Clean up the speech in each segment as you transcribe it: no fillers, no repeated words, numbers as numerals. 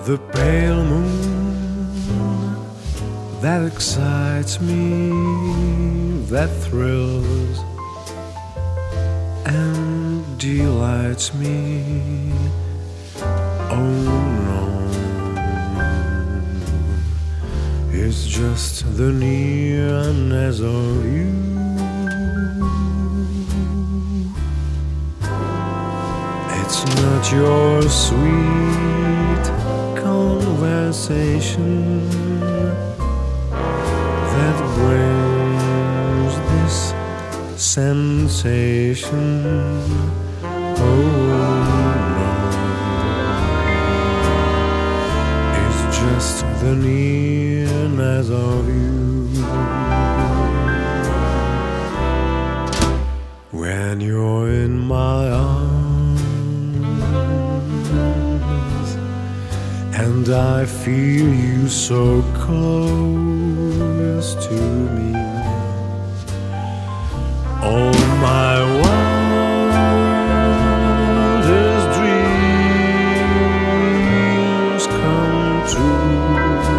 The pale moon that excites me, that thrills and delights me. Oh no, it's just the nearness of you. It's not your sweet conversation that brings this sensation. Oh no, it's just the nearness of you. When you're in my arms and I feel you so close to me, all my wildest dreams come true.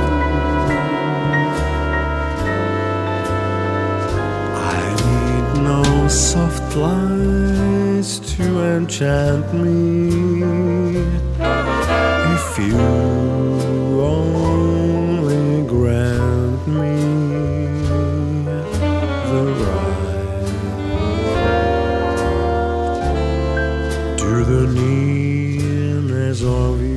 I need no soft lights to enchant me. If you only grant me the right to the nearness of you.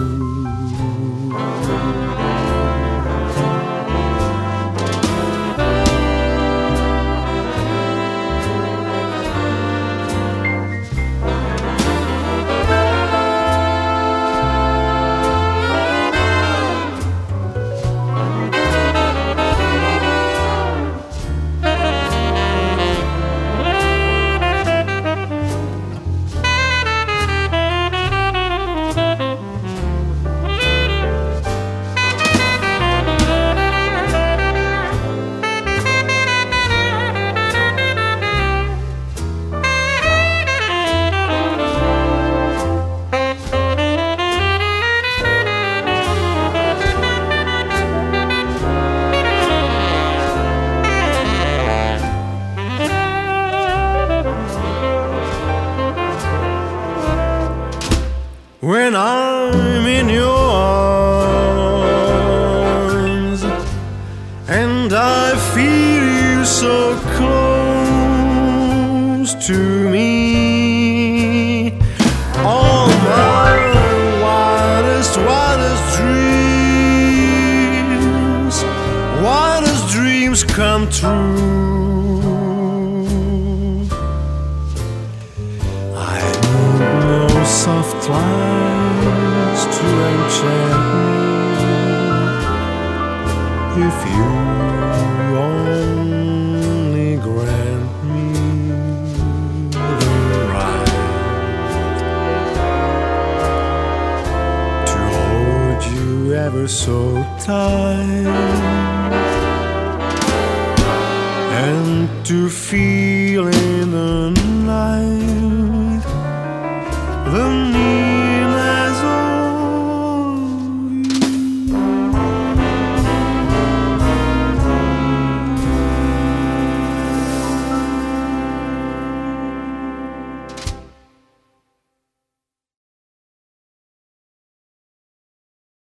When I'm in your arms and I feel you so close to me, all my wildest dreams come true. I need no soft lights to enchant me. If you only grant me the right to hold you ever so tight and to feel in the night the